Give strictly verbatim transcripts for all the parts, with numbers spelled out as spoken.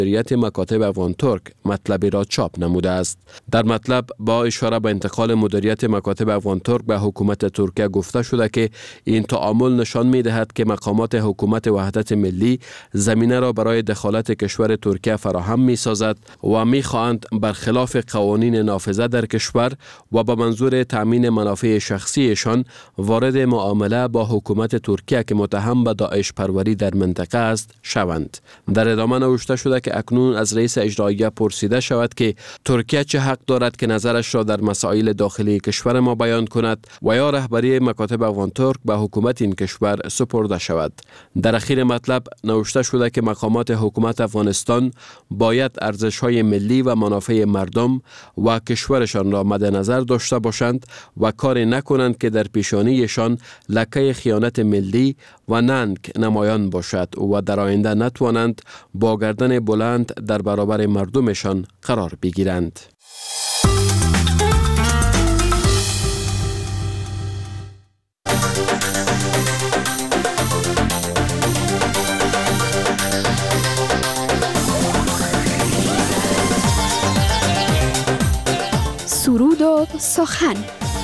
مدیریت مکاتب افغان ترک مطلبی را چاپ نموده است. در مطلب با اشاره به انتقال مدیریت مکاتب افغان ترک به حکومت ترکیه گفته شده که این تعامل نشان می دهد که مقامات حکومت وحدت ملی زمینه را برای دخالت کشور ترکیه فراهم می سازد و می خواهند برخلاف قوانین نافذه در کشور و با منظور تامین منافع شخصیشان وارد معامله با حکومت ترکیه که متهم به داعش پروری در منطقه است شوند. در ادامه نوشته شده که اکنون از رئیس اجراییه پرسیده شود که ترکیه چه حق دارد که نظرش را در مسائل داخلی کشور ما بیان کند و یا رهبری مکاتب افغان ترک به حکومت این کشور سپرده شود. در اخیر مطلب نوشته شده که مقامات حکومت افغانستان باید ارزش‌های ملی و منافع مردم و کشورشان را مد نظر داشته باشند و کار نکنند که در پیشانیشان لکه خیانت ملی و ننگ نمایان باشد و در آینده نتوانند با گردن بلند در برابر مردمشان قرار بگیرند. سرود و سخن.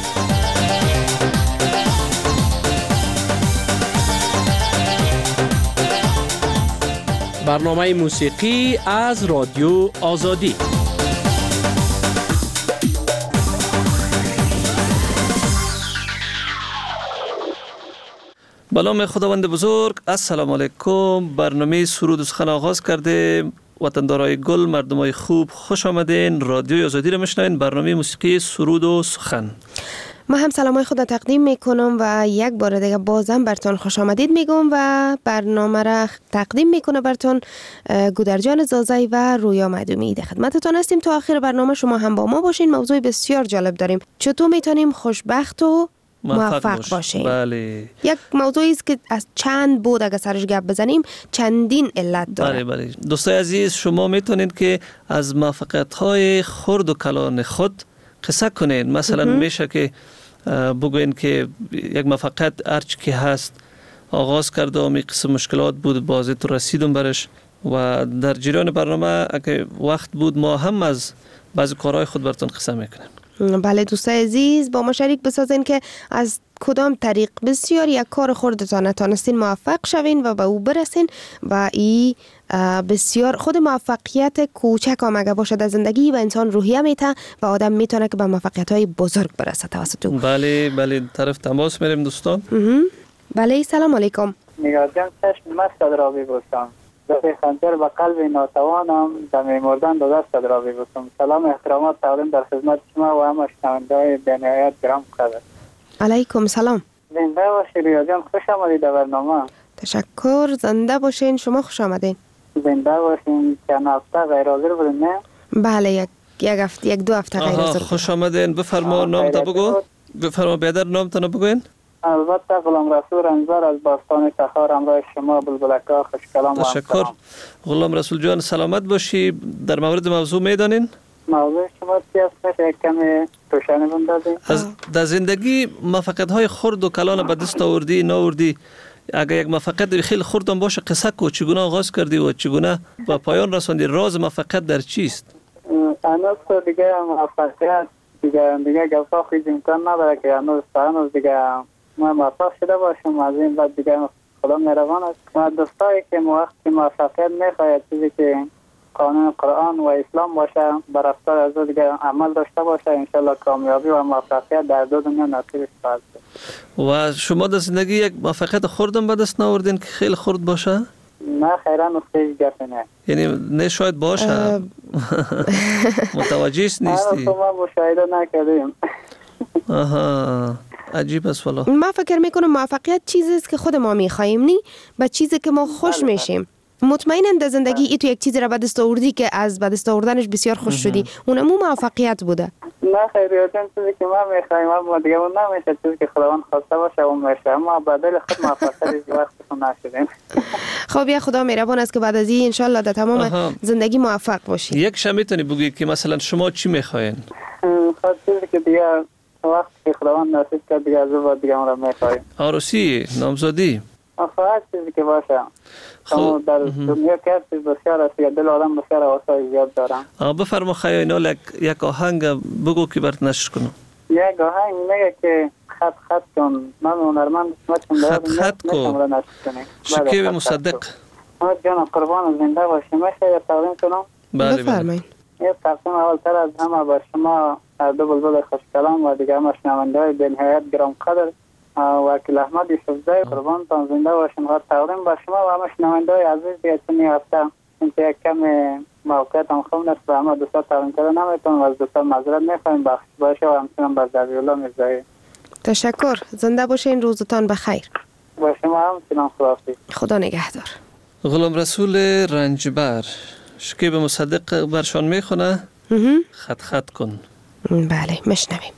برنامه موسیقی از رادیو آزادی. به نام خداوند بزرگ. السلام علیکم. برنامه سرود و سخن آغاز کرده. وطندارای گل، مردمای خوب، خوش آمدین. رادیو آزادی رو میشنوین. برنامه موسیقی سرود و سخن. ما هم سلامای خود تقدیم میکنم و یک بار دیگه بازم براتون خوش آمدید میگم و برنامه را تقدیم میکنه براتون گودرجان زازی و رویا معدومی. در خدمتتون هستیم تا آخر برنامه. شما هم با ما باشین. موضوع بسیار جالب داریم. چطور میتونیم خوشبخت و موفق باشیم. بله. یک موضوعی است که از چند بود اگه سرش گپ بزنیم چندین علت داره. بله بله. دوستای عزیز، شما میتونید که از موفقیت‌های خرد و کلان خود قصه کنین. مثلا میشه که بگوین که یک موفقیت هرچی که هست آغاز کرده و می قسم مشکلات بود بازی تو رسیدم برش و در جریان برنامه اگه وقت بود ما هم از بعضی کارهای خود براتون قصه میکنیم. بله دوستای عزیز، با ما شریک بسازین که از کدام طریق بسیار یک کار خودتان نتانستین موفق شوین و به او برسین و ای بسیار خود موفقیت کوچک هم اگه باشه در زندگی و انسان روحیه میته و آدم میتونه که به موفقیت های بزرگ برسه توسط او. بله بله. طرف تماس میریم دوستان. بله سلام علیکم. نگاه جان چشم مست را ببوسم، دست خنجر به قلب ناتوانم، دم مردن به دست را ببوسم. سلام احترامات تقدیم در خدمت شما و همه شنونده‌های بین‌نهایت گرم قدر. علیکم سلام. زنده باشی رویا جان، خوش آمدید در برنامه. تشکر. زنده باشین. شما خوش آمدین. زنده باشین. چند هفته غیر حاضر بودین نه؟ بله یک یک هفته یک دو هفته غیر حاضر. خوش آمدین. بفرما نام تا بگو. بفرما بیادر نام تا بگوین. البته غلام رسول رنجبر از باستان تخار همراه شما بلبلکا خوش کلام و تشکر. غلام رسول جان سلامت باشی. در مورد موضوع میدانین؟ موضوع شما چی است؟ یک کمی روشنی بندازین. از در زندگی موفقیت های خرد و کلان به دست آوردی ناوردی، اگر یک موفقیت خیلی خرد هم باشه قصه کو، چگونه آغاز کردی و چگونه به پایان رساندی؟ راز موفقیت در چیست؟ هنوز تو دیگه موفقیت دیگه دیگه گفتا خیلی امکان نداره که هنوز هنوز دیگه ما موفق شده باشم. از این بعد دیگه خدا مهربان است. و دوستایی که وقتی موفقیت میخواید چیزی که قانون قرآن و اسلام باشه، بر رفتار از دیگه عمل داشته باشه، انشالله کامیابی و موفقیت در دو دنیا نصیب خواهد شد. و شما در زندگی یک موفقیت خردم به دست نآوردین که خیلی خرد باشه؟ نه خیرا نستیج گفت نه. یعنی نه شاید باشه. متوجه نیستی؟ ما مشاهده نکردیم. آها عجیب است والا. ما فکر میکنم موفقیت چیزی است که خود ما میخوایم، نی به چیزی که ما خوش میشیم. مطمئنا در زندگی ای تو یک چیزی را به دست آوردی که از به دست آوردنش بسیار خوش شدی، اونمو موفقیت بوده. نه خیریاتون چیزی که ما میخوایم اما دیگه اون نمیشه، چیزی که خداوند خواسته باشه اون میشه، اما بدل خود موفقیت وقتتون نشدیم. خب یا خدا مهربان است که بعد از این انشالله در تمام آها. زندگی موفق باشی. یک شب میتونی بگی که مثلا شما چی میخواین؟ خب چیزی که دیگه وقتی که خداوند نصیب کرد دیگه از اون بعد دیگه اون را میخوایم. عروسی، نامزدی؟ فقط چیزی که باشه. خب در دنیا که چیز بسیار است که دل آدم بسیار آسای زیاد دارم. بفرما خیلی یک آهنگ بگو که برات نشر کنم. یک آهنگ میگه که خط خط کن. من هنرمند خط خط کن. شکیب مصدق. ما جان قربان زنده باشی. میشه یه تقدیم کنم؟ بله بفرمایید. یه تقدیم اول تر از همه با شما دو بلبل خوش کلام و دیگه همه شنونده های به نهایت گرام قدر وکیل احمد یوسفزای قربان تان زنده باشیم. و تقدیم با شما و همه شنونده های عزیز دیگه چنین هفته این که یک کم موقعیت هم خوب نست و همه دوستا تقدیم کرده نمیتونم و از دوستا معذرت میخوایم بخش باشه و همچنان با ذبیح الله میرزایی. تشکر. زنده باشین. روزتان بخیر. با شما هم سلام خداحافظ. خدا نگهدار. غلام رسول رنجبر شکیب مصدق برشان میخونه خط خط کن. بله مشنویم.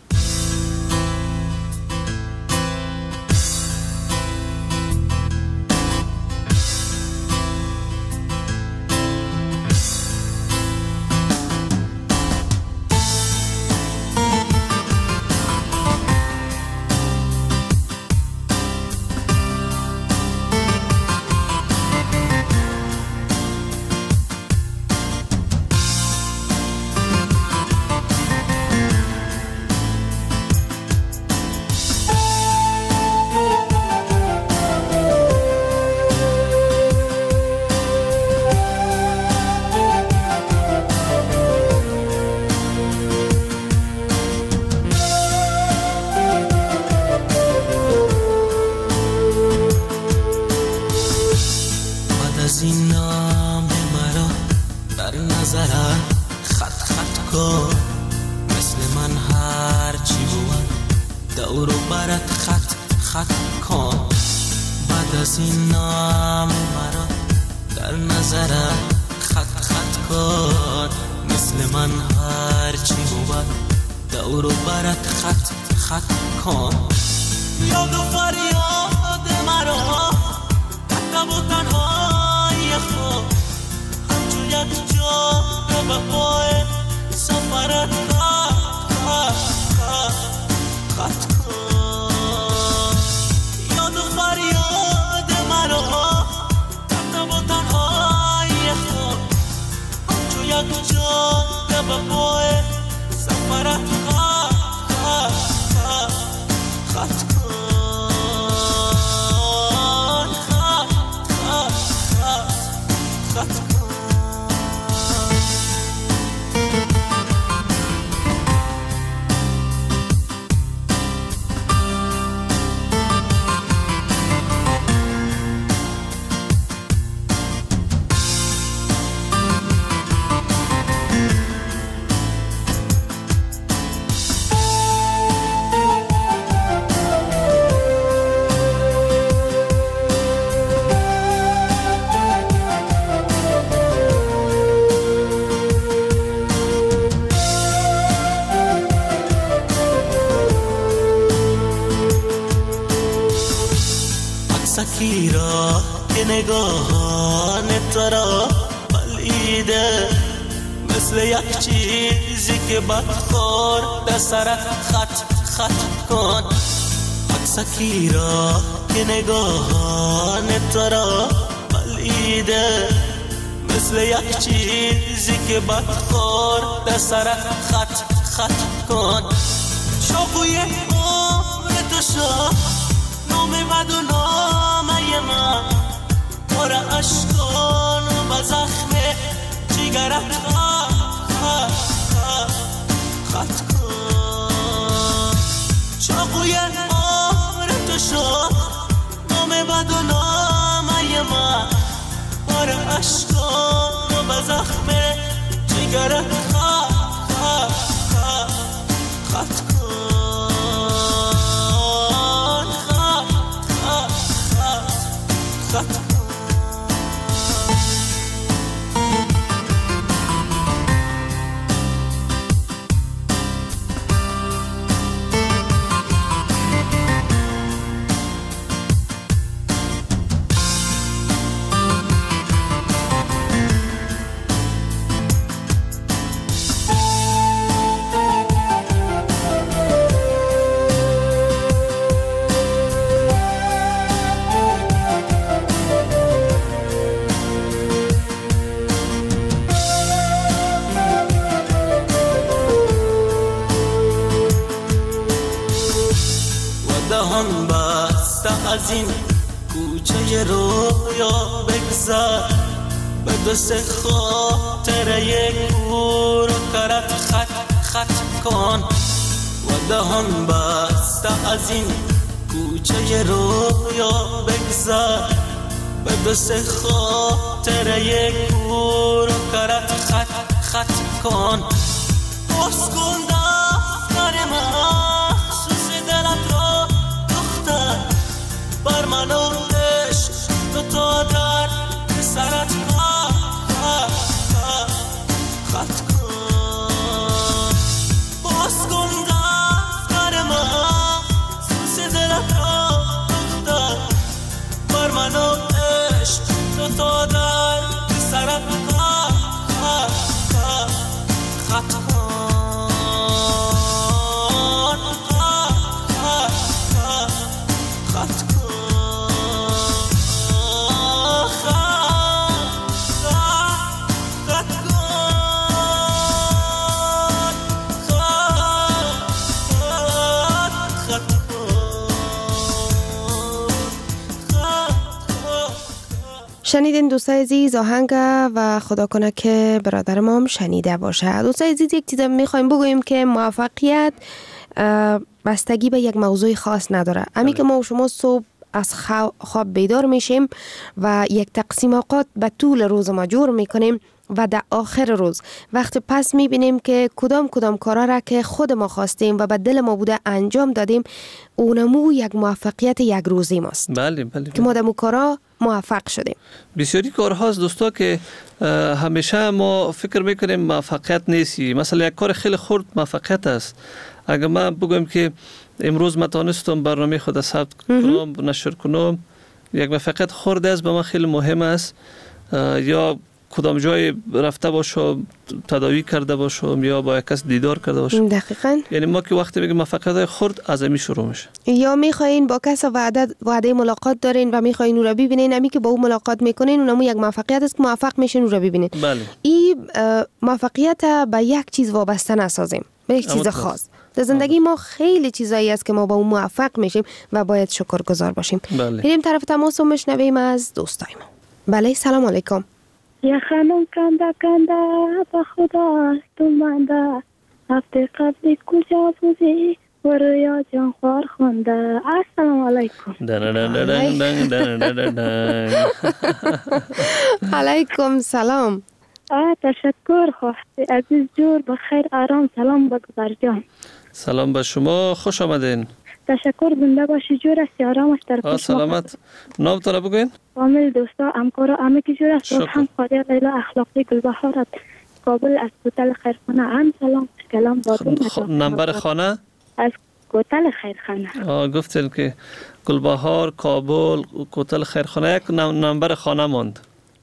سکیرا که نگاهان تو را بلیده مثل یک چیزی که بدخور در سرت خط خط کن. سکیرا که نگاهان تو را بلیده مثل یک چیزی که بدخور در سرت خط خط کن. چاقوی عمر تو شد نام بد و نامه من پر اشکان و زخم جگرت خط خط کن. چاقوی عمر تو شد نام بد و نامه من پر اشکان و زخم جگرت خط خط خط کن. از این کوچه رویا بگذر، به دو سه خاطره کور و کرت خط خط کن و دهان بسته از این کوچه رویا بگذر، به دو سه خاطره کور و کرت خط خط کن. اسکن دفتر مخصوص دلت را دختر، بر من و عشق تو تا در سرت خط خط کن. اسکن دفتر مخصوص دلت را دختر، بر من و عشق تو تا در سرت خط خط کن. شنیدین دوستای عزیز آهنگ و خدا کنه که برادر ما هم شنیده باشه. دوستای عزیز یک چیز میخوایم بگوییم که موفقیت بستگی به یک موضوع خاص نداره. امی که ما و شما صبح از خواب بیدار میشیم و یک تقسیم اوقات به طول روز ما جور میکنیم و در آخر روز وقت پس میبینیم که کدام کدام کارا را که خود ما خواستیم و به دل ما بوده انجام دادیم، اونمو یک موفقیت یک روزی ماست. بله بله که ما در کارا موفق شدیم. بسیاری کارهاست دوستا که همیشه ما فکر میکنیم موفقیت نیستی. مثلا یک کار خیلی خرد موفقیت است. اگر من بگم که امروز من تانستم برنامه خود ثبت کنم نشر کنم، یک موفقیت خرد است به من خیلی مهم است. یا کدام جای رفته باشم تداوی کرده باشم یا با یک کس دیدار کرده باشم. دقیقاً. یعنی ما که وقتی میگیم موفقیت خرد از امی شروع میشه. یا میخواین با کس وعده وعده ملاقات دارین و میخواین اون رو ببینین، امی که با اون ملاقات میکنین اونم یک موفقیت است که موفق میشین اون رو ببینین. بله. این موفقیت به یک چیز وابسته نسازیم، به یک چیز خاص. در زندگی ما خیلی چیزایی است که ما با اون موفق میشیم و باید شکرگزار باشیم. بله. بریم طرف تماس و میشنویم از دوستای ما. بله سلام علیکم. یا خانم کنده کنده با خدا تو منده، هفته قبلی کجا بودی و رویا جان خوار خونده. السلام علیکم. علیکم سلام. آه تشکر خواستی عزیز جور بخیر آرام. سلام با گذار جان. سلام به شما، خوش آمدین. تشکر زنده باشی جور است آرام است در خوش سلامت. نام تونه بگوین؟ کامل دوستا همکارا همه کی جور است. هم خاطر لیلا اخلاقی گلبهارت کابل از کوتل خیرخانه. هم سلام کلام بادون. نمبر خانه؟ از کوتل خیرخانه. آه گفتین که گلبهار کابل کوتل خیرخانه، یک نمبر خانه ماند.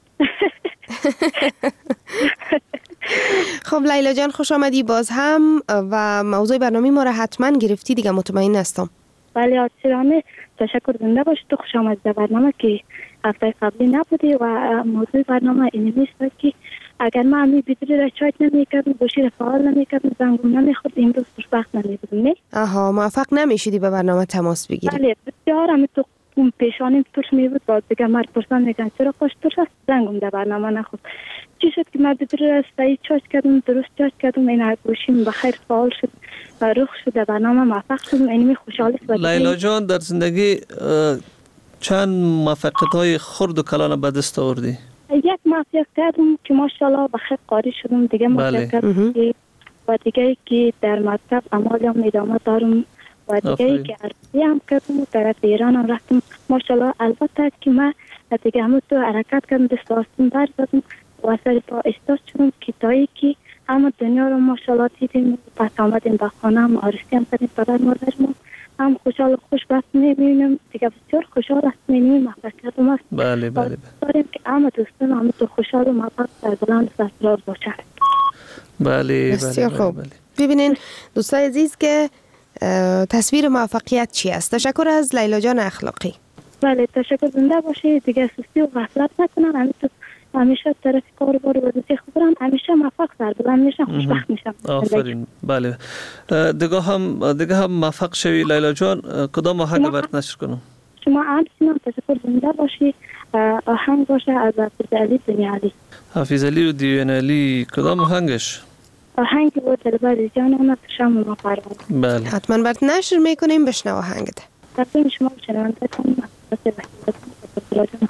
خب لیلا جان خوش آمدی باز هم و موضوع برنامه ما را حتما گرفتی دیگه، مطمئن هستم. بله عاطفانه تشکر زنده باش. تو خوش آمدی در برنامه که هفته قبلی نبودی و موضوع برنامه اینمی است که اگر ما همی بیدری را چایت نمیکردم گوشی را فعال نمیکردم زنگون نمیخورد امروز خوشبخت نمیبودم. نه آها موفق نمیشدی به برنامه تماس بگیری. بله بسیار همی تو اون پیشانیم ترش میبود باز دیگه مرد پرسان میگن چرا خوش ترش است زنگم در برنامه نخود. چی شد که من بیدری را سعی چارج کردم درست چارج کردم این گوشیم بخیر فعال شد و رخ شد در برنامه موفق شدم. اینمی خوشحالی است. لیلا جان در زندگی چند موفقیت های خرد و کلان به دست آوردی؟ یک موفقیت کردم که ماشاءالله بخیر قاری شدم. دیگه موفقیت و دیگه که در مکتب عمالیم ادامه دارم و دیگه که عربی هم کردم و در ایران هم رفتم ماشاءالله. البته که من دیگه همون تو حرکت کردم دست آستون در زدم و سر پا استاد شدم که تایی که همه دنیا رو ماشاءالله دیدیم. پس آمدیم به خانه هم عربی هم کردیم پدر مادر ما هم خوشحال خوشبخت میبینیم دیگه. بسیار خوشحال است میبینیم موفقیت ما. بله بله داریم که همه دوستان همه تو خوشحال و موفق در بلند سرفراز باشن. بله بسیار بله خوب. بله. ببینین دوستای عزیز که تصویر موفقیت چی است. تشکر از لیلا جان اخلاقی. بله تشکر زنده باشی دیگه. سستی و غفلت نکنم. همه تو همیشه طرف کار بار وظیفه خود هم همیشه موفق سر بلند میشم خوشبخت میشم. آفرین. بله دیگه هم دیگه هم موفق شوی لیلا جان. کدام آهنگ برات نشر کنم؟ شما همچنان تشکر زنده باشی. آهنگ باشه از حافظ علی دنیالی. حافظ علی و دنیالی کدام آهنگش؟ آهنگ بود دلبر جانم تو شام ما پروانه. بله حتما برات نشر میکنیم، بشنو آهنگت. تقدیم شما شنونده کنیم از وحیدت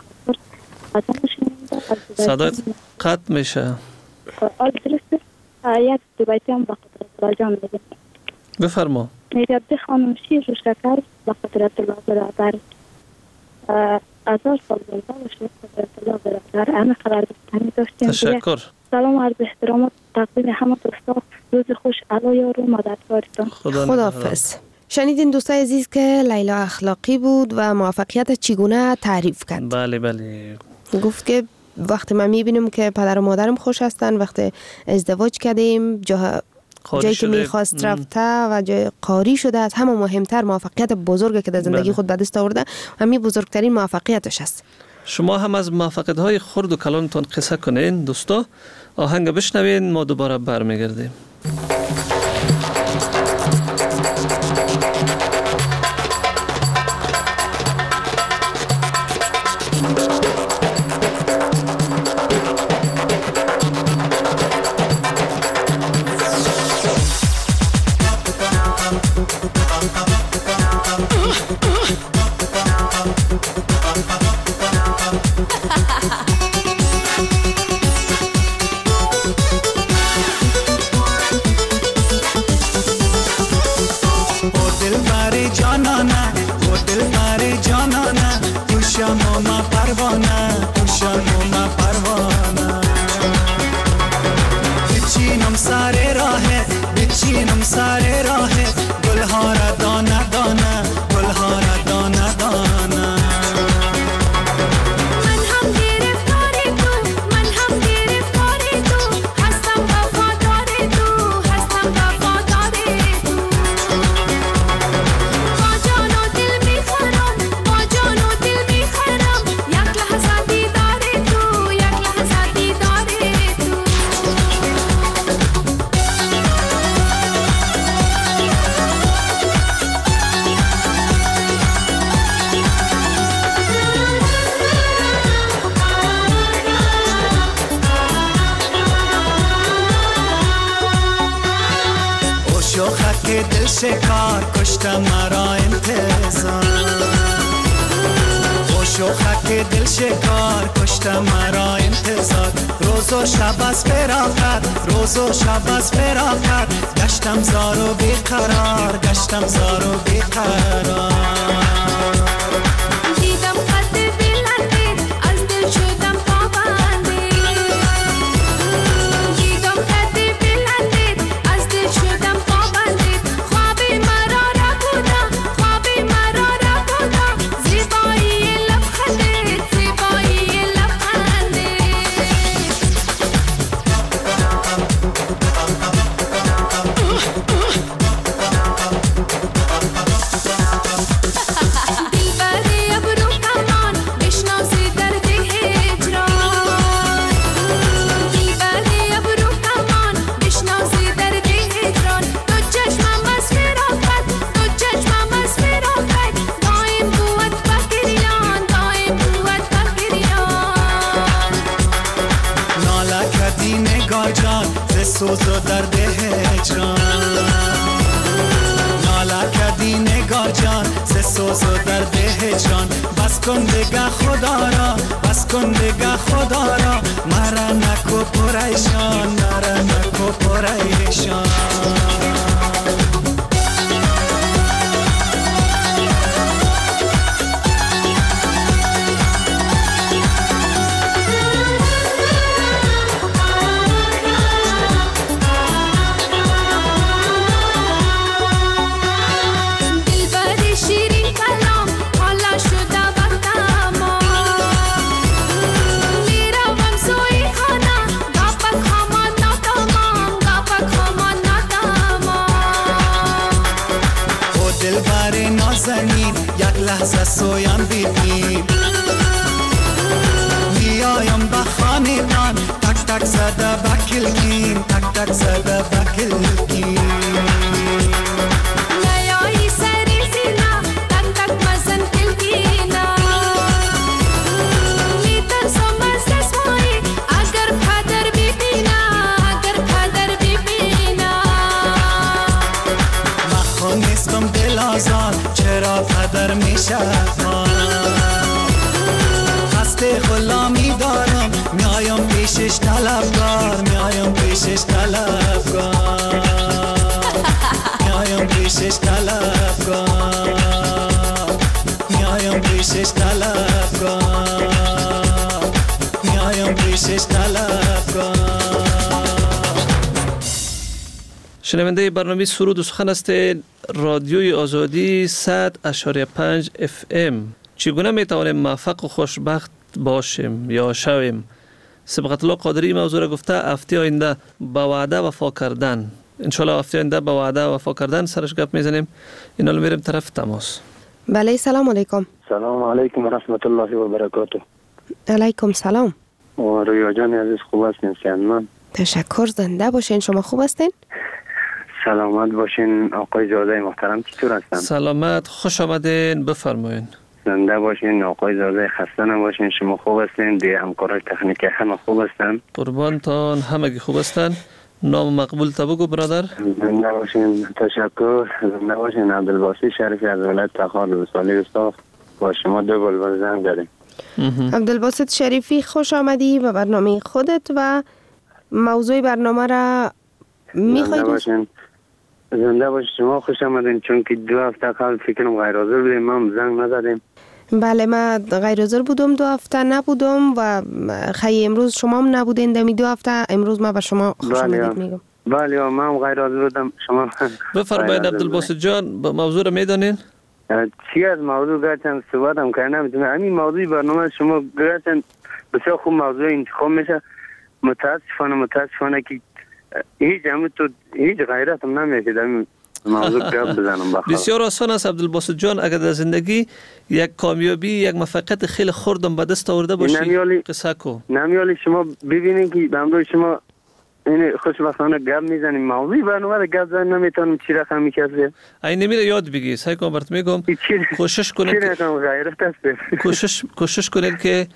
صدایت قطع میشه. آل درسته؟ یک دو بیتی هم با قدرت جان میگه. بفرما. میگه خانم شیر رو شکر با قدرت الله برادر هزار سال زنده باشه قدرت الله برادر. همه خبر داشتنی داشتیم. تشکر. سلام عرض احترامات تقدیم همه دوستا. روز خوش علا یارو مددکارتان. خداحافظ. شنیدین دوستای عزیز که لیلا اخلاقی بود و موفقیت چگونه تعریف کرد. بله بله. گفت که وقتی من میبینم که پدر و مادرم خوش هستن، وقتی ازدواج کردیم جا جایی که میخواست رفته و جای قاری شده، از همه مهمتر موفقیت بزرگی که در زندگی بله. خود به دست آورده، همین بزرگترین موفقیتش است. شما هم از موفقیت های خرد و کلانتون قصه کنین دوستا. آهنگ بشنوین، ما دوباره برمیگردیم. شکار کشتم مرا انتظار خوش و خک دل شکار کشتم مرا انتظار روز و شب از فراقت روز و شب از فراقت گشتم زار و بیقرار گشتم زار و بیقرار دیدم قد بلندت از دل شدم پابندی دیدم قد بلندت از دل شدم پابندی خوابی مرا را بودم خوابی مرا را بودم زیبایی لبخندت زیبایی لبخندت سوز و درد هجران ناله کردی نگار جان ز سوز و درد هجران بس کن دیگه خدا را بس کن دیگه خدا را مرا نکو پریشان مرا نکو پریشان یک لحظه سویم بیدیم میایم به خانه‌تان تک تک زده بکلگیم تک تک زده بکلگیم نیایی سری زینا تک تک مزن کلگیم شنونده برنامه سرود و سخن هستید. رادیوی آزادی صد اشاره پنج اف ام. چگونه میتوانیم موفق و خوشبخت باشیم یا شویم؟ سبقت الله قادری موضوع را گفته هفته آینده با وعده وفا کردن. انشالله هفته آینده با وعده وفا کردن سرش گپ میزنیم. اینا رو میریم طرف تماس. بله سلام علیکم. سلام علیکم و رحمت الله و برکاته. علیکم سلام. و رویا جان عزیز خوب هستین؟ سلام. تشکر، زنده باشین. شما خوب هستین؟ سلامت باشین. آقای زاده محترم چطور هستن؟ سلامت، خوش آمدین، بفرمایین. زنده باشین. آقای زاده خسته نباشین. شما خوب هستین؟ دیگه همکارای تکنیکی همه خوب هستن؟ قربانتان، همگی خوب هستن. نام مقبول تا بگو برادر. زنده باشین. تشکر. زنده باشین. عبدالباسی شریفی از ولایت تخار وسالی استاف. با شما دو بلبل زنگ داریم. عبدالباسط شریفی خوش آمدی به برنامه خودت و موضوع برنامه را میخواید؟ زنده باشین. زنده باشین. شما خوش آمدین. چون که دو هفته قبل فکرم غیر حاضر بودیم، ما زنگ نزدیم. بله من غیر حاضر بودم، دو هفته نبودم و خیلی امروز شما هم نبودین. دمی دو هفته امروز ما به شما خوش آمدید میگم. بله من هم غیر حاضر بودم. شما بفرمایید عبدالباسط جان، موضوع را میدانین؟ چی از موضوع گرچند صحبت هم کنه نمیتونم. همین موضوع برنامه شما گرچند بسیار خوب موضوع انتخاب میشه. متاسفانه متاسفانه که هیچ همه تو هیچ غیرت هم نمیشه در این موضوع گپ بزنم. بخواه بسیار آسان است عبدالباسط جان. اگر در زندگی یک کامیابی، یک موفقیت خیلی خردم به دست آورده باشی نمیالی قصه کو. نمیالی شما ببینید که به امروز شما این خوشبختانه گپ میزنیم. موضوع برنامه را گپ زدن نمیتونم چی رقم میکشه. این نمیره یاد بگی. سعی کن برات میگم کوشش کنید چی رقم غیرت است. کوشش کوشش کنید که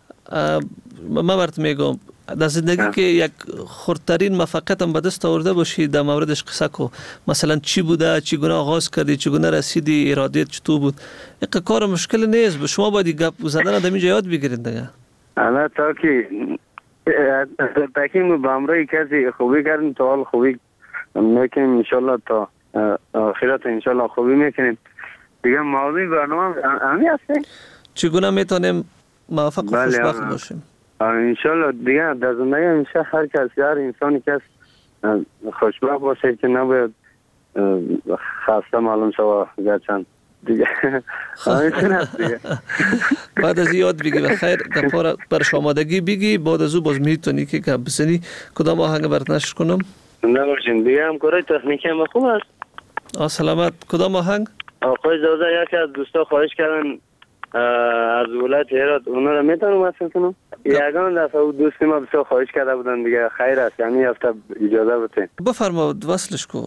ما برات میگم در زندگی که یک خردترین موفقیت هم به دست آورده باشی در موردش قصه کو. مثلا چی بوده، چگونه آغاز کردی، چگونه رسیدی، ارادت چطور بود. یک کار مشکل نیست. شما باید گپ زدن در اینجا یاد بگیرید دیگه. الان تا که تاکیم با امروی کسی خوبی کردیم تا حال خوبی میکنیم انشالله تا آخرت انشالله خوبی میکنیم دیگه. موضوع برنامه همی هسته چگونه میتونیم موفق و خوشبخت باشیم انشالله دیگه در زندگی همیشه هر کسی، هر انسانی کس خوشبخت باشه که نباید خسته معلوم شوه گرچند دیگه. بعد از یاد بگی و خیر گپا بر آمادگی بگی. بعد از او باز میتونی که گپ بزنی. کدام آهنگ برات نشر کنم؟ نباشین دیگه همکارای تکنیکی هم خوب است. آ سلامت. کدام آهنگ؟ آقای زاده یکی از دوستا خواهش کردن از ولایت هرات، اونا رو میتونم وصل کنم؟ یگان دفعه او دوستی ما بسیار خواهش کرده بودن دیگه. خیر است یعنی هفته اجازه بده. بفرما وصلش کو.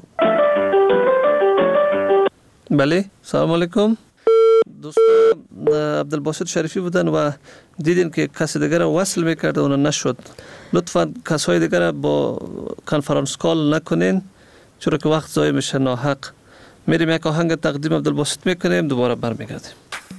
بله سلام علیکم. دوستان عبدالباسط شریفی بودن و دیدین که کسی دیگر وصل میکرد و اون نشد. لطفا کسای دیگر با کنفرانس کال نکنین چرا که وقت ضایع میشه ناحق. میریم یک آهنگ تقدیم عبدالباسط میکنیم، دوباره برمیگردیم.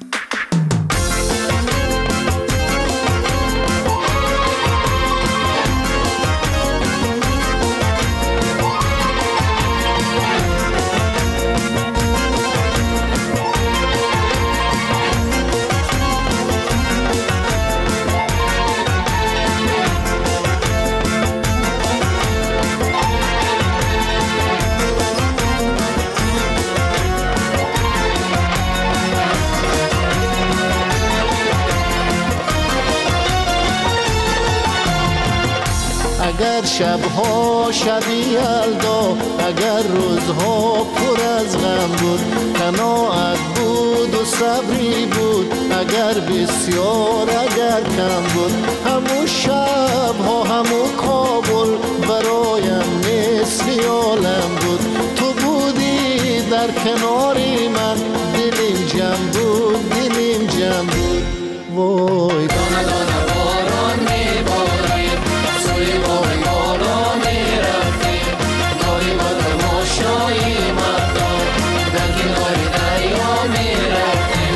اگر شبها شبی یلدا، اگر روزها پر از غم بود، قناعت بود و صبری بود، اگر بسیار اگر کم بود، همون شبها همون کابل برایم مثل عالم بود. تو بودی در کناری من، دلیم جمع بود دلیم جمع بود. وای دانه دانه باران میبارید، سوی بای بالا میرفتید، ناری با تماشایی مردم در کنار دریا میرفتید.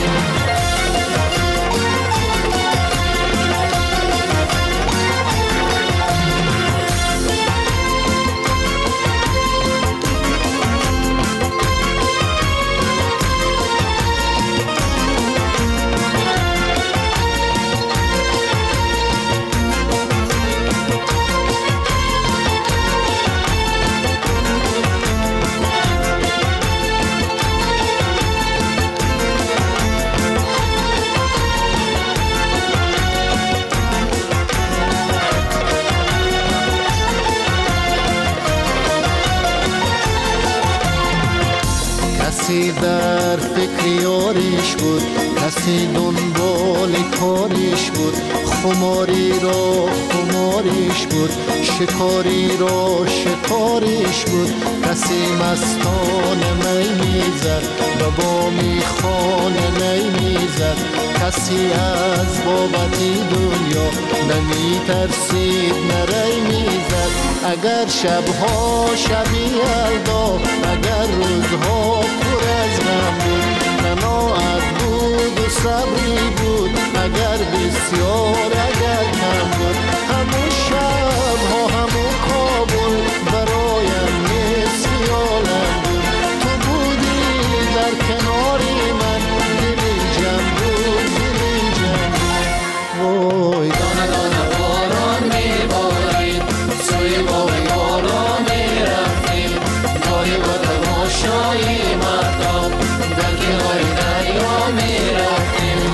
کسی در فکر یاریش بود، کسی دنبال کاریش بود، خماری را خماریش بود، شکاری را شکاریش بود. کسی مستان می میزد و با میخانه نی میزد، کسی از بابتی دنیا نمی ترسید نری میزد. اگر شبها شبی یلدا، اگر روزها پر از غم بود، قناعت بود و صبری بود، اگر بسیار اگر کم بود. همون شبها همون کابل برایم نیست خیالم بود. تو بودی در کناری من، دلی جمع بود دلی جمع بود. وای دانه دانه باران میبارید، سوی باغ یارا میرفتیم، گاهی با تماشایی مردم در کنار دریا میرفتیم.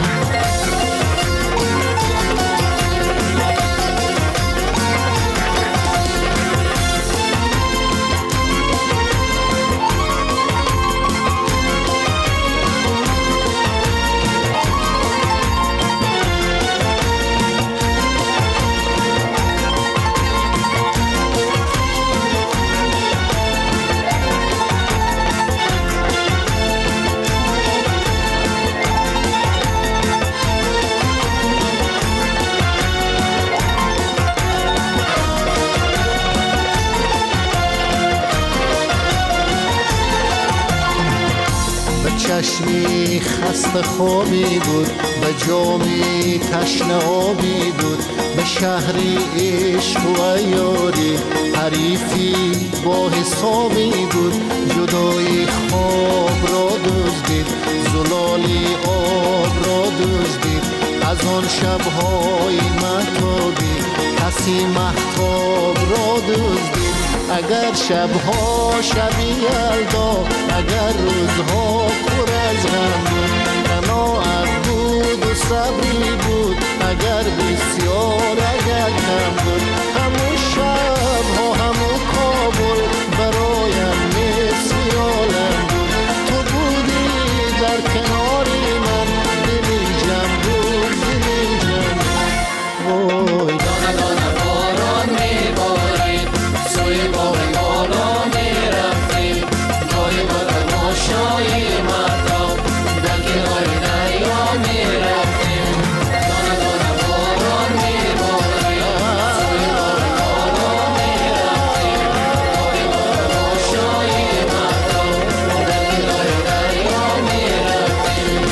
چشمی خسته خوابی بود، به جامی تشنه آبی بود، به شهری عشق و یاری حریفی با حسابی بود. جدای خواب را دزدید، زلالی آب را دزدید، از آن شبهای مهتابی کسی مهتاب را دزدید. اگر شبها شبی یلدا، اگر روزها پر از غم بود، قناعت بود و صبری بود، اگر بسیار اگر کم بود. همون شبها همون کابل برایم نیست خیالم بود. تو بودی در کناری من، دلی جمع بود دلی جمع بود. وای دانه دانه باران میبارید، سوی باغ یارا میرفتیم، گاهی با تماشایی مردم در کنار دریا میرفتیم. دانه دانه باران میبارید، سوی باغ یارا میرفتیم، گاهی با تماشایی مردم در کنار دریا میرفتیم.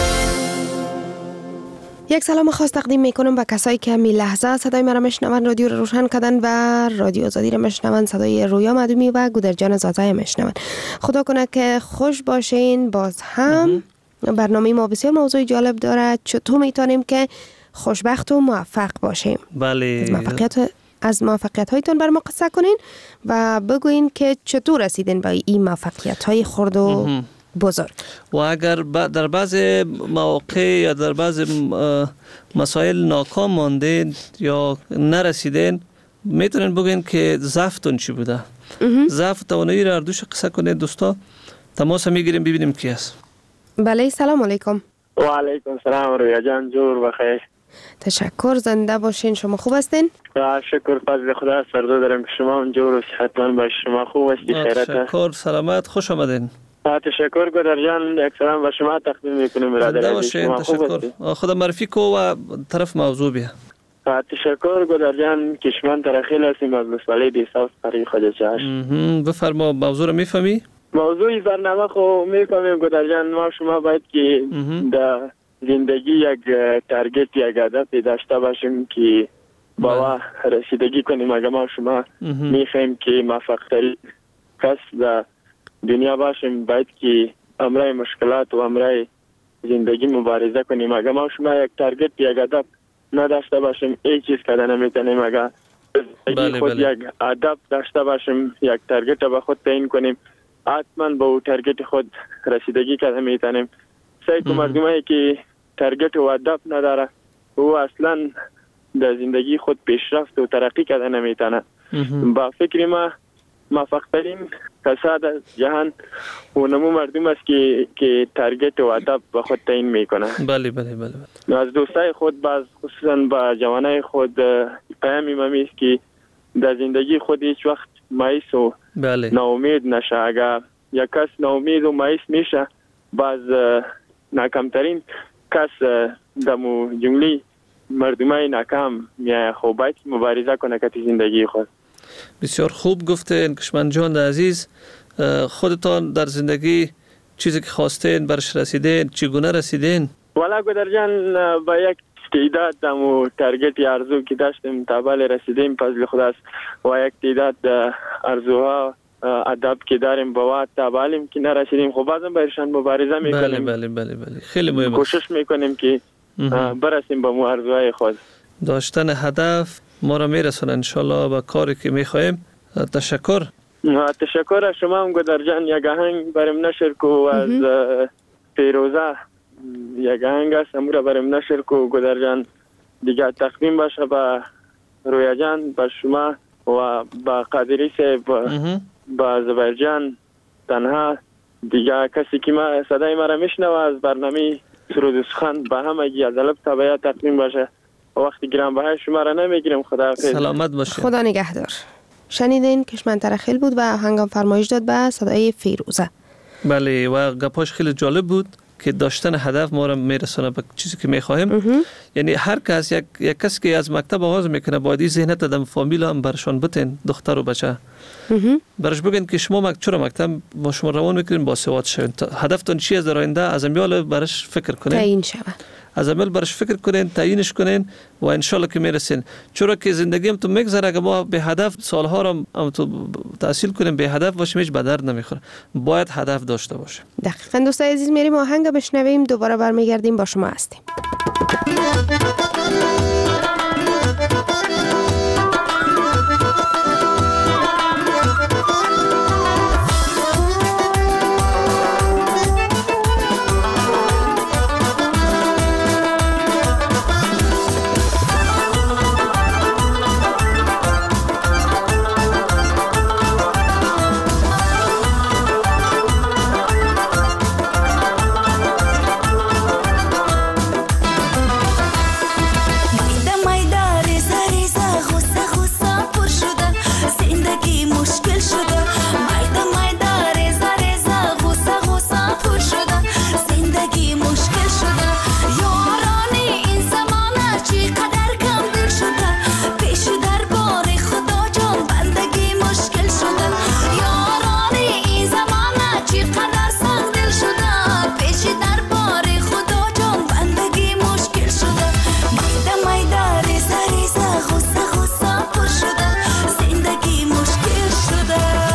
یک سلام خاص تقدیم میکنم به کسایی که می لحظه صدای مرا میشنون، رادیو رو روشن کردن و رادیو آزادی رو میشنون، صدای رویا مدومی و گودرجان زازای میشنون. خدا کنه که خوش باشین. باز هم برنامه ما بسیار موضوع جالب داره، چطور میتونیم که خوشبخت و موفق باشیم. بله. از موفقیت از موفقیت هایتون بر ما قصه کنین و بگوین که چطور رسیدین به این موفقیت های خرد و بزرگ. و اگر در بعض مواقع یا در بعض مسائل ناکام ماندین یا نرسیدین، میتونین بگین که ضعفتون چی بوده. ضعف و توانایی را اردوش قصه کنید دوستا. تماس میگیریم ببینیم کی است. بله سلام علیکم. و علیکم سلام رویا جان، جور بخیر. تشکر، زنده باشین. شما خوب هستین؟ شکر فضل خدا، سرده دارم که شما هم جور و صحتمند باشید. شما خوب هستی؟ خیرت؟ تشکر، سلامت، خوش آمدین. تشکر گودر جان، یک سلام به شما تقدیم میکنیم برادر. زنده باشین. تشکر. خدا معرفی کو و طرف موضوع بیا. تشکر گودر جان، کشمن ترخیل هستیم از مسئله دیساوس قریب خواجه چهش. بفرما، موضوع رو میفهمی؟ موضوعی برنامه خو میفهمیم گودر جان. ما شما باید که در زندگی یک تارگت یک هدف داشته باشیم که با رسیدگی کنیم. اگر ما شما میخوایم که موفق ترین کس در دنیا باشیم، باید که امرای مشکلات و امرای زندگی مبارزه کنیم. اگر ما شما یک تارگت یک هدف نداشته باشیم، هیچ چیز کده نمیتونیم. اگر بله خود بله. یک هدف داشته باشیم، یک تارگت به خود تعیین کنیم، حتما با او تارگت خود رسیدگی کده میتونیم. سعی که مردمایی که تارگت و هدف نداره، او اصلا در زندگی خود پیشرفت و ترقی کده نمیتونه. با فکر ما موفق ترین کساد جهان اونمو مردم است که که تارگت و هدف به خود تعیین میکنه. بله بله بله بله. از دوستای خود باز خصوصا با جوانای خود پیامی ممی است که در زندگی خود هیچ وقت مایوس و بله ناامید نشه. اگر یک کس ناامید و مایوس میشه باز ناکامترین کس دمو جمله مردمای ناکام میای خب باید مبارزه کنه که زندگی خود. بسیار خوب گفتین کشمن جان عزیز. خودتان در زندگی چیزی که خواستین برش رسیدین چگونه رسیدین؟ والا گودر جان با یک تعداد دمو تارگت ارزو که داشتیم تابال رسیدیم فضل خداست و یک تعداد ارزوها ادب که داریم با وقت تابالیم که نرسیدیم خب بازم برشان مبارزه میکنیم. بله بله بله بله خیلی مهم. کوشش میکنیم که برسیم به مو ارزوهای خود. داشتن هدف ما را میرسونه انشالله به کاری که میخوایم. تشکر. تشکر از شما هم گودر جان. یک آهنگ بریم نشر کو از فیروزه یک آهنگ است امور بریم نشر کو گودر جان دیگه تقدیم باشه با رویا جان با شما و با قادری صاحب با زبیر جان تنها دیگه کسی که ما صدای ما را میشنوه از برنامه سرود و سخن با همگی از الف تا بیا تقدیم باشه. وقتی گرانبهای شما را نمیگیرم. خداحافظ. سلامت باشید. خدا نگهدار. شنیدین کشمن ترخیل بود و هنگام فرمایش داد به صدای فیروزه. بله و گپاش خیلی جالب بود که داشتن هدف ما را میرسونه به چیزی که میخوایم. یعنی هر کس یک یک کس که از مکتب آغاز میکنه باید این ذهنیت دادم فامیل هم برشان بتین دختر و بچه برش بگن که شما مک... چرا مکتب با شما روان میکنین با سواد شوین. هدفتون چی از در آینده از امیال برش فکر کنین تعیین شود. از اول برش فکر کنین تعیینش کنین و انشالله که میرسین. چرا که زندگی هم تو میگذره اگه ما به هدف سالها رو هم تو تحصیل کنیم به هدف باشیم هیچ به درد نمیخوره. باید هدف داشته باشیم. دقیقاً. دوستای عزیز میریم آهنگ بشنویم دوباره برمیگردیم با شما هستیم. غصه غصه پر شده زندگی مشکل شده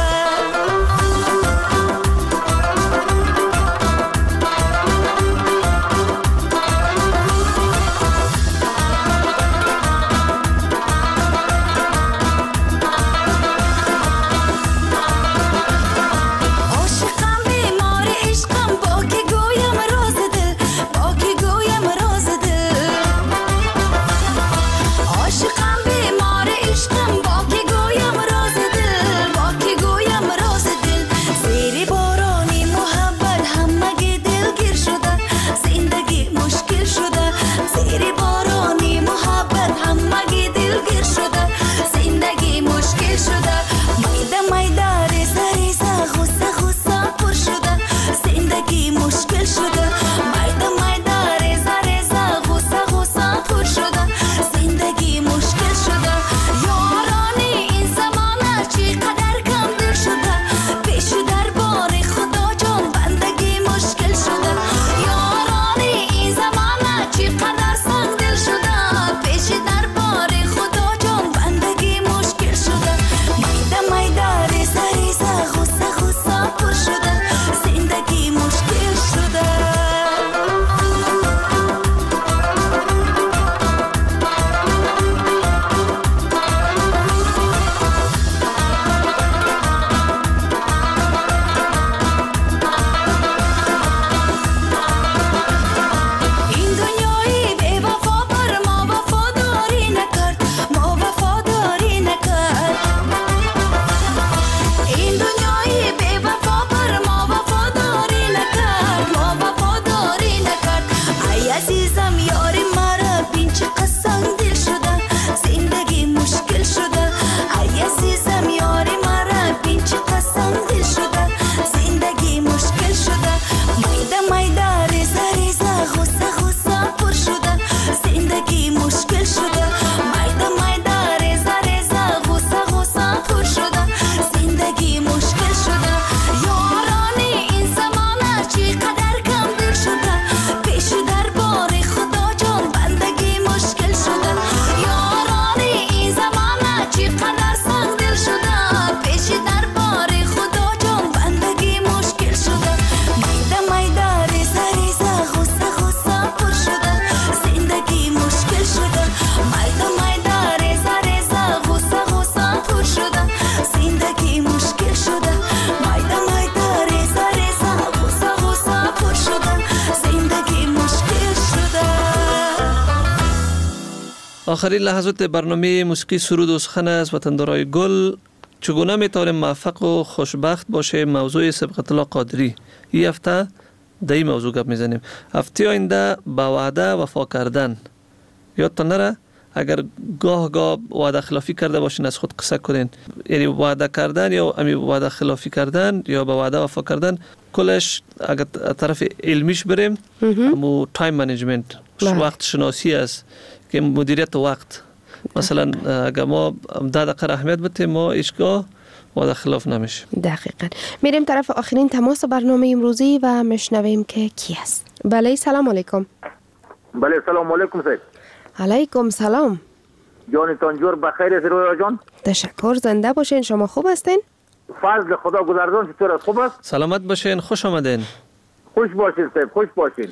آخرین لحظات برنامه موسیقی سرود و سخن از وطندارای گل. چگونه میتونیم موفق و خوشبخت باشه؟ موضوع سبقت الله قادری. این هفته در این موضوع گپ میزنیم. هفته آینده با وعده وفا کردن. یادتان نره اگر گاه گاه وعده خلافی کرده باشین از خود قصه کنین. یعنی وعده کردن یا امی وعده خلافی کردن یا با وعده وفا کردن کلش اگر طرف علمیش بریم همو تایم منیجمنت وقت شناسی است که مدیریت وقت. مثلا اگر ما ده دقیقه اهمیت بده ما ایشگاه وعده خلاف نمیشه. دقیقاً. میریم طرف آخرین تماس برنامه امروزی و مشنویم که کی است. بله سلام علیکم. بله سلام علیکم سید. علیکم سلام. جانتان جور بخیر است رویا جان؟ تشکر، زنده باشین. شما خوب هستین؟ فضل خدا گذردان چطور است؟ خوب است؟ سلامت باشین، خوش آمدین. خوش باشین سید، خوش باشین.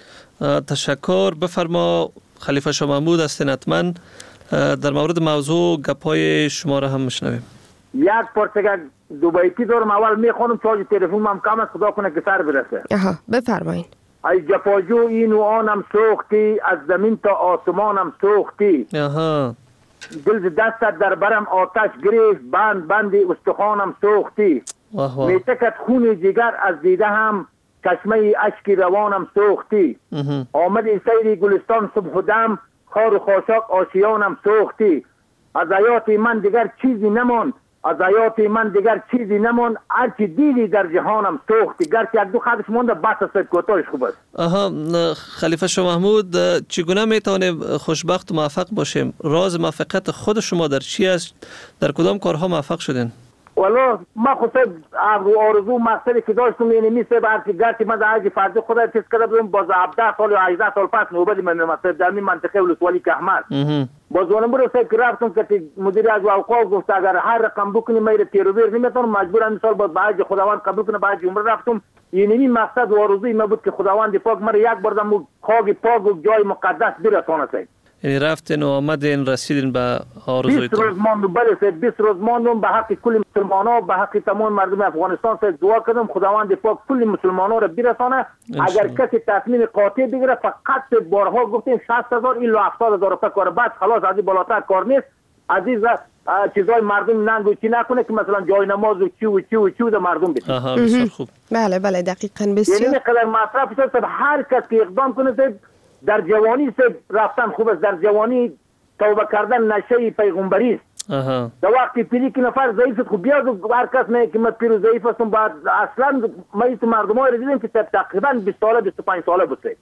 تشکر. بفرما خلیفه شاه محمود هستین. حتما در مورد موضوع گپای شما را هم میشنویم. یک پرسه دوبایتی دارم، اول میخوانم چارج تلفن هم کم است، خدا کنه که سر برسه. آها بفرمایین. ای جفاجو این و آنم سوختی، از زمین تا آسمانم سوختی. آها. دل دستت در برم آتش گرفت، بند بند استخوانم سوختی. واه واه. میتکت خون جگر از دیده هم، چشمه اشکی روانم سوختی. آمد سیری گلستان صبح و دم، خار و خاشاک آشیانم سوختی. از حیات من دیگر چیزی نماند، از حیات من دیگر چیزی نماند، هرچی دیدی در جهانم سوختی. گرچه یک دو خطش مونده بس است، کوتاهش خوب است. آها. خلیفه شاه محمود چگونه میتونیم خوشبخت و موفق باشیم؟ راز موفقیت خود شما در چی است؟ در کدام کارها موفق شدین؟ والا ما خود آرزو مقصدی که داشتم یعنی میسه برچه گرچه من در حج فرض خدا چیز کرده بودم باز هفده سال یا هجده سال پس نوبتی من مثلا در این منطقه ولسوالی که احمد باز اونم برو سه که رفتم که مدیر از اوقاف گفت اگر هر رقم بکنی میره تیرویر نمیتونم مجبورم مثال باز به حج خداوند قبول کنه. به حج عمره رفتم، یعنی این مقصد و آرزوی من بود که خداوند پاک مرا یک بار دم خاک پاک و جای مقدس برسونه. یعنی رفتین و آمدین رسیدین به آرزویتون. بیست روز ماندم. بله سید بیست روز ماندم. به حق کل مسلمان‌ها، به حق تمام مردم افغانستان سید دعا کردم خداوند پاک کل مسلمان‌ها را برسانه. اگر کسی تصمیم قاطع بگیره فقط بارها گفتیم شصت هزار الا هفتاد هزار روپیه کار بعد خلاص از این بالاتر کار نیست. عزیز چیزای مردم ننگ و چی نکنه که مثلا جای نماز و چی و چی و چی در مردم بده. آها بسیار خوب. بله بله دقیقاً بسیار. یعنی قدر مصرف شد هر کس که اقدام کنه سید در جوانی سے رفتن خوب است. در جوانی توبه کردن نشه پیغمبری است. آها. در وقتی پیری که نفر ضعیف است خب بیا هر کس نه که من پیر ضعیف هستم بعد اصلا ما تو مردمای دیدیم که تقریبا بیست ساله بیست و پنج ساله بوده.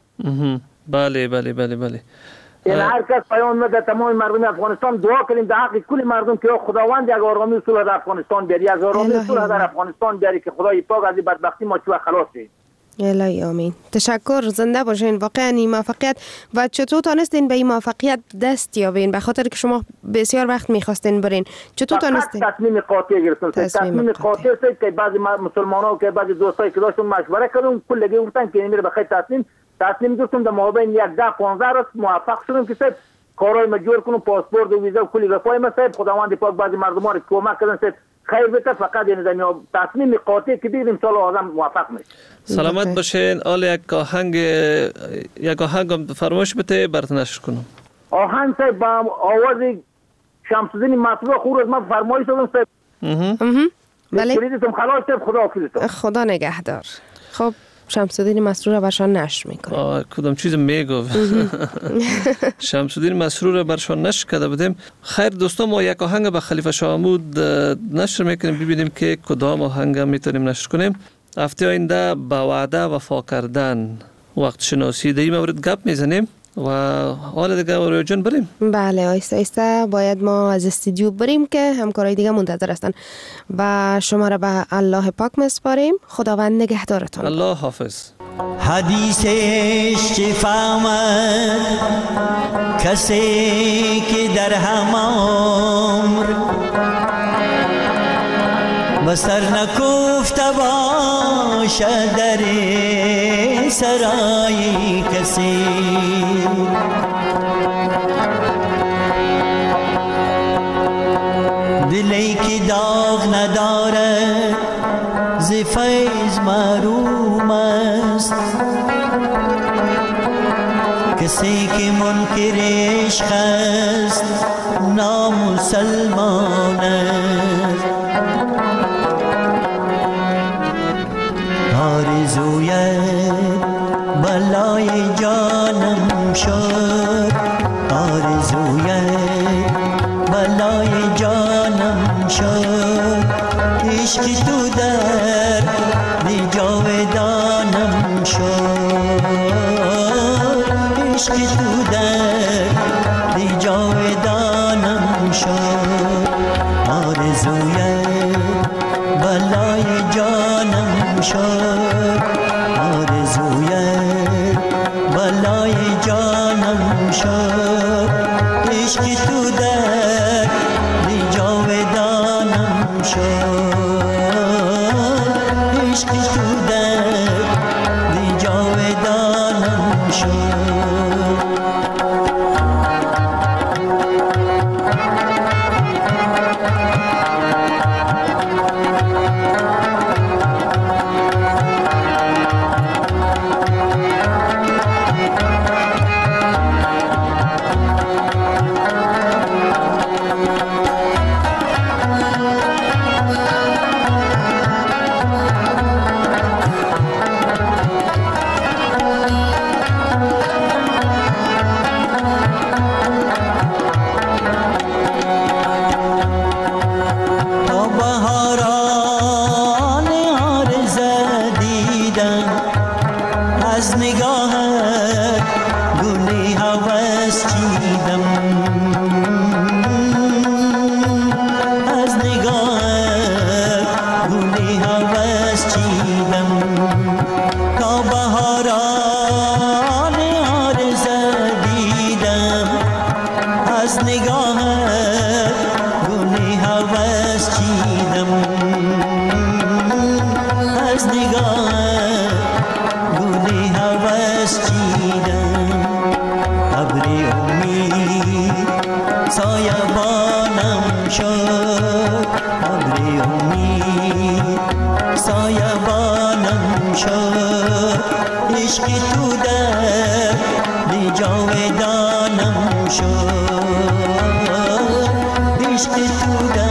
بله بله بله بله. یعنی هر کس پیام میده تمام مردم افغانستان دعا کنیم در حق کل مردم که خداوند یک آرامی و صلح در افغانستان بیاری، یک آرامی و صلح در افغانستان بیاری که خدای پاک از این بدبختی ما چوه خلاص شیم. الهی آمین. تشکر، زنده باشین. واقعا این موفقیت و چطور تانستین به این موفقیت دست یابین؟ به خاطر که شما بسیار وقت میخواستین برین، چطور تانستین؟ تصمیم قاطع گرفتن. تصمیم قاطع است که بعضی مسلمان‌ها که بعضی دوستایی که داشتن مشوره کردن کلی گفتن که میره بخیر تصمیم تصمیم گرفتم در مابین یک ده پانزده روز موفق شدم که صاحب کارهای ما جور کنم، پاسپورت و ویزا و کلی رفای ما صاحب خداوند پاک بعضی مردمان رو کمک کردن صاحب خیر بهتر. فقط یعنی در تصمیم قاطع که بگیریم ان شاء الله آدم موفق میشه. سلامت باشین. آل یک آهنگ یک آهنگ فرمایش بده برات نشر کنم. آهنگ صاحب با آواز شمس‌الدین مسرور خوب از من فرمایش دادم صاحب. اها بله. کلیدتون خلاص صاحب خدا حافظتون. خدا نگهدار. خب شمس‌الدین مسرور را برشان نشر میکنه. آه کدام چیز میگو. شمس‌الدین مسرور را برشان نشر کرده بودیم. خیر دوستان ما یک آهنگ به خلیفه شاه محمود نشر میکنیم ببینیم که کدام آهنگ میتونیم نشر کنیم. هفته آینده با وعده وفا کردن وقت شناسی در این مورد گپ میزنیم و حالا دیگه رویا جان بریم. بله آیسته آیسته باید ما از استودیو بریم که همکارای دیگه منتظر هستن و شما را به الله پاک مسپاریم. خداوند نگهدارتان. الله حافظ. حدیثش چه فهمد کسی که در هم عمر و سر نکفته باشد در سرای کسی. دلی که داغ ندارد ز فیض محروم است، کسی که منکر عشق است نامسلمان است. آرزویت بلای جانم شد، آرزویت بلای جانم شد، عشق تو در دی جاودانم شد، عشق تو در دی جاودانم شد، آرزویت بلای جانم شد، آرزویت بلای جانم شد، عشق تو در دی جاودانم شد، عشق تو در دی جاودانم شد. از نگاهت گلی هوس چیدم، از نگاهت گلی هوس چیدم، تا بهاران عارضه دیدم، از نگاهت گلی هوس چیدم، از نگاهت گلی هوس چیدم، ابر امید سایبانم شد، ابر امید سایبانم شد، عشق تو در دی جاودانم شد، عشق تو در